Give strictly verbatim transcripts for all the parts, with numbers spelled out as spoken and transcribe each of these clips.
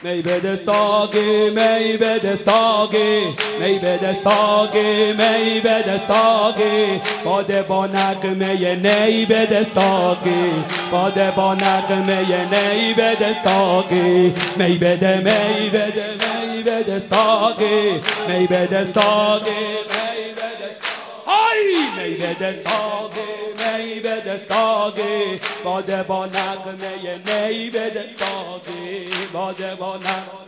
می بده ساقی می بده ساقی می بده ساقی می بده ساقی باده با نغمه نی بده ساقی باده با نغمه نی بده ساقی می بده می بده می بده ساقی می بده ساقی می بده های می بده ساقی می بده ساقی باده با نغمه نی بده ساقی باده با نغمه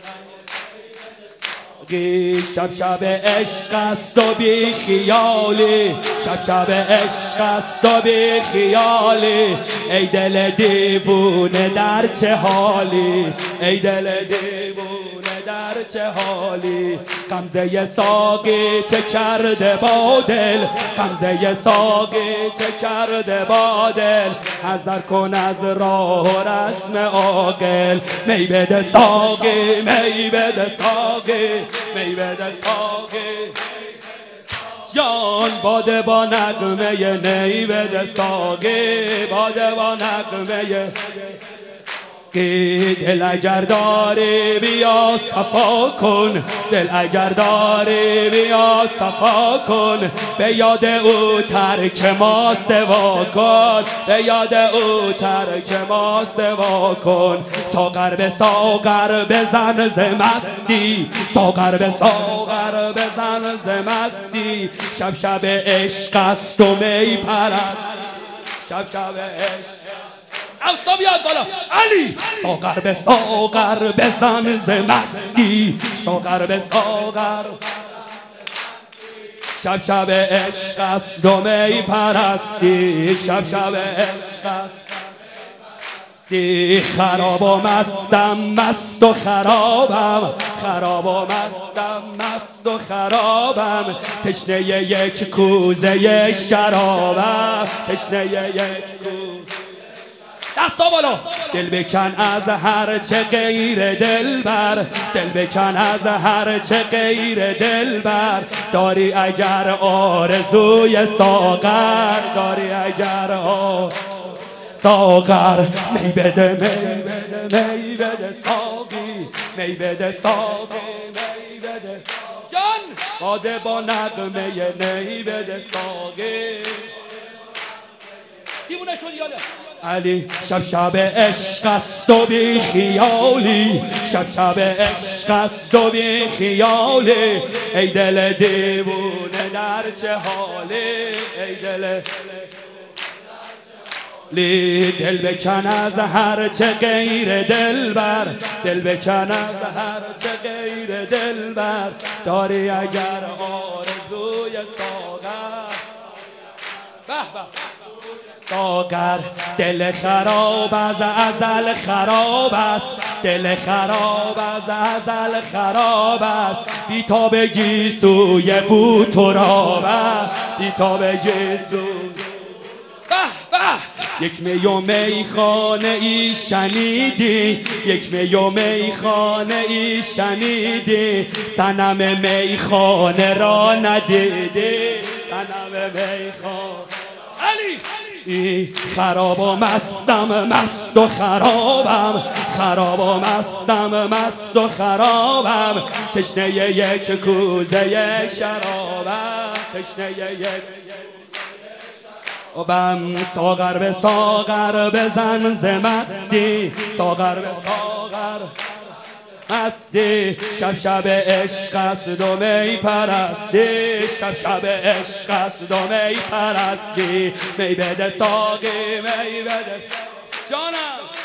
شب شب عشق است و بی خیالی شب شب عشق است و بی خیالی ای دل دیوونه در چه حالی ای دل دیوونه در چه حالی غمزه ساقی چه کرده با دل غمزه ساقی چه کرده با دل حذر کن از راه و رسم عاقل می بده ساقی می بده ساقی می بده ساقی جان باده با نغمه نی بده ساقی باده با نغمه دل اگر داری بیا صفا کن دل اگر داری بیا صفا کن به یاد او ترک ما سوا کن به یاد او ترک ما سوا کن ساغر به ساغر بزن ز مستی ساغر به ساغر بزن ز مستی شب شب عشق است و می پرست شب شب عشق اوستا بیاد بالا علی ساغر به ساغر بزن ز مستی ساغر به ساغر شب شب عشق است و می پرستی شب شب عشق است خراب و مستم مست و خرابم خراب و مستم مست و خرابم تشنه یک کوزه یک شرابم تشنه یک کوزه دستا بالا دل بکن از هر چه غیر دلبر دل بکن از هر چه غیر دلبر داری اگر آرزوی ساغر داری اگر آرزوی ساغر می بده می بده می بده ساقی می بده ساقی می بده جان باده با نغمه نی بده ساقی دیوونه شد یاده علی شب شب عشق است و بی خیالی شب شب عشق است و بی خیالی ای دل دیوونه در چه حالی ای دل لی دل بکن از هر چه غیر دلبر دل بکن از هر چه غیر دلبر داری اگر آرزوی ساغر به به ساغر دل خراب از ازل خراب است دل خراب از ازل خراب است بی تا بگی سوی بو تراب است بی تا بگی سوی به به یک می و میخانه ای شنیدی یک می و میخانه ای شنیدی صنم میخانه را ندیدی صنم میخانه علی ای خراب و مستم مست و خرابم خراب و مستم مست و خرابم تشنه یک کوزه یک شرابم تشنه یک بم ساغر به ساغر بزن ز مستی ساغر به ساغر مستی شب شب عشق است و می پرستی شب شب عشق است و می پرستی می بده ساقی می بده جانم